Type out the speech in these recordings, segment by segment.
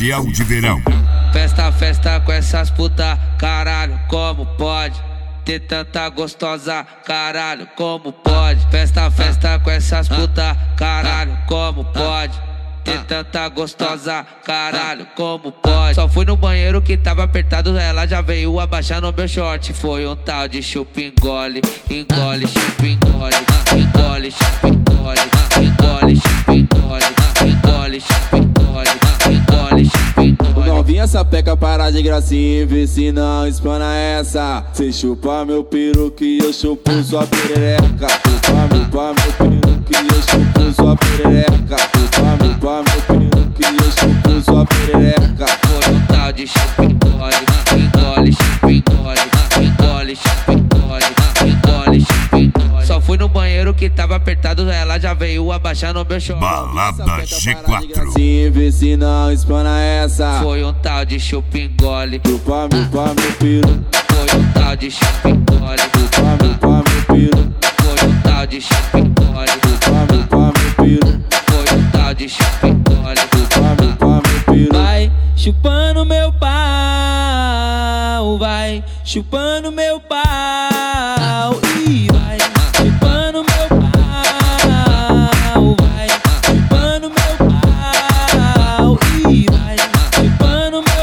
oficial de verão. Festa, festa com essas puta, caralho, como pode ter tanta gostosa, caralho, como pode? Festa, festa com essas puta, caralho, como pode ter tanta gostosa, caralho, como pode? Só fui no banheiro que tava apertado, ela já veio abaixar no meu short. Foi um tal de chupa engole, engole, chupa engole, engole, chupa engole, engole, chupa engole, engole, chupa engole, engole, chupa engole. Novinha sapeca, para de gracinha e vê se não espana essa. Cê chupa meu peru que eu chupo sua perereca. Chupa meu peru que eu chupo sua perereca. Chupa meu peru que eu chupo sua perereca. Foi um tal de chupa engole, engole, chupa engole, engole, chupa engole, engole, chupa engole. Só fui no banheiro que tava apertado, ela já veio abaixar no meu short. Balada G4. Assim vê se não espana essa. Foi um tal de chupa engole, Chupa meu peru. foi um tal de chupa engole, Chupa meu peru. foi um tal de chupa engole, Chupa meu peru. foi um tal de chupa engole. Chupa meu peru. Vai chupando meu pau, vai chupando meu pau e vai chupando meu pau, vai chupando meu pau e vai chupando meu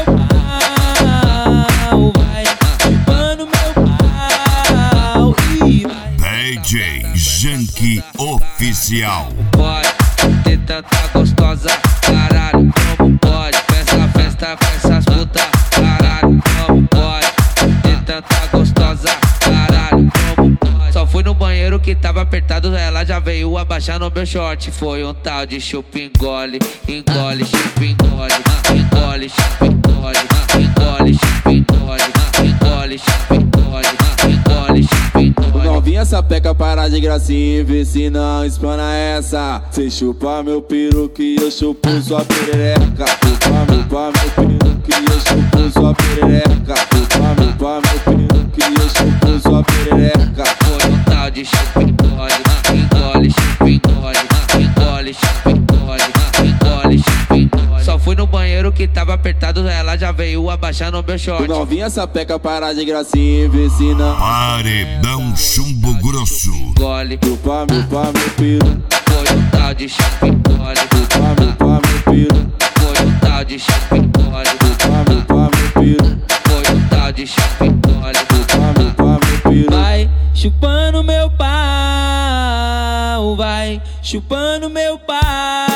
pau, vai chupando meu pau e vai. DJ Janky Oficial. Pode ter tanta gostosa, caralho, como pode? Festa, festa com essas puta, caralho, como pode ter tanta gostosa, caralho, como pode? Só fui no banheiro que tava apertado, ela já veio abaixar no meu short. Foi um tal de chupa engole, engole, chupa engole, engole, chupa engole, engole, chupa engole, engole, chupa engole, engole, chupa engole. Novinha sapeca, para de gracinha e vê se não espana essa. Cê chupa meu peru que eu chupo sua perereca. Chupa meu peru que eu chupo sua perereca. Chupa meu peru que eu chupo sua perereca. Foi um tal de chupa engole, engole, chupa engole, engole, chupa engole, engole, chupa engole. Só fui no banheiro que tava apertado, ela já veio abaixar no meu short. Novinha sapeca, para de gracinha e vê se não. Paredão Chumbo Grosso. Engole, Chupa meu peru. foi um tal de chupa engole, Chupa meu peru. foi um tal de chupa engole, Chupa meu peru. foi um tal de chupa engole. Chupa meu peru. Vai chupando meu pau, vai chupando meu pau.